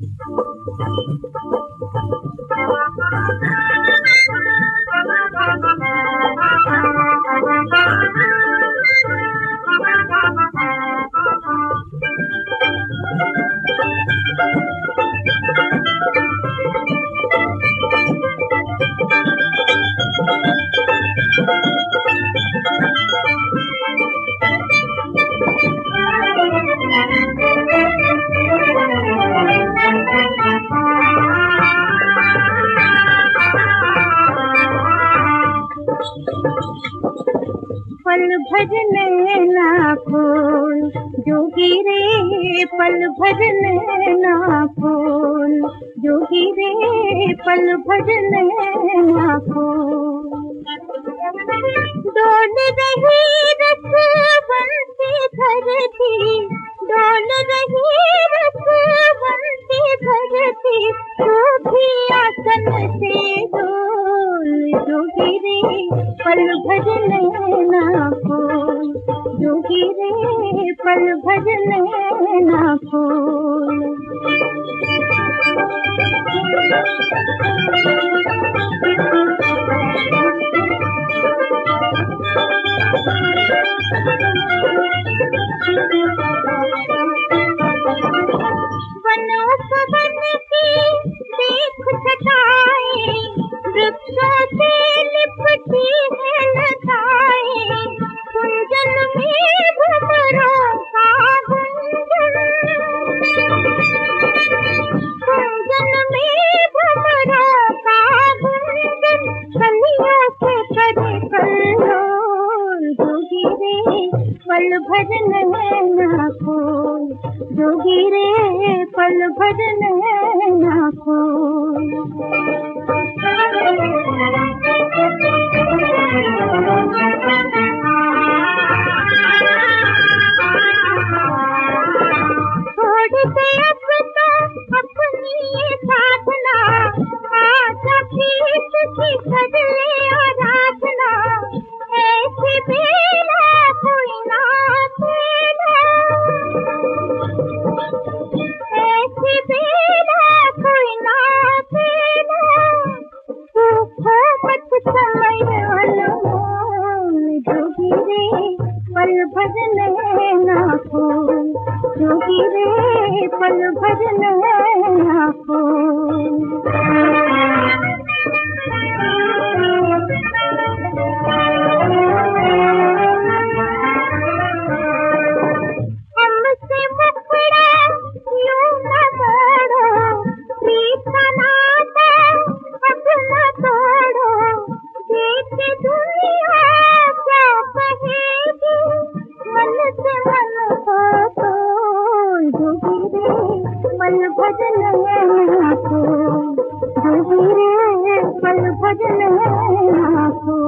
पल भर नैना खोल जोगी रे, पल भर नैना खोल जोगी रे, पल भर नैना खोल। डोल रही रस बंसी धरती, डोल रही रस बंसी धरती, तू भी आसन से डोल जोगी रे, पल भर नैना खोल जोगी रे, पल भर नैना खोल। वनोपवन की देख छटाएं, वृक्षों से लिपटी है लताएं, कुंजन में भंवरों का गुंजन, कुंजन में भंवरों का गुंजन, कलियों से करे कल्लोल जोगी रे, पल भर नैना खोल जोगी रे, पल भर नैना खोल। छोड़ दे अब तो अपनी ये साधना, आजा पीठ की कर ले आराधना, ऐसी बेला कोई ना तेरा, ऐसी बेला कोई ना तेरा, तू मत समय अनमोल जोगी रे, पल भर नैना खोल जोगी रे, पल भर नैना खोल। हमसे मुखड़ा यूं न मोड़ो, प्रीत का नाता अब न तोड़ो, देख दुनिया क्या कहेगी, मन से मन को तोड़ जोगी रे, पल भर नैना खोल जोगी रे, पल भर नैना खोल।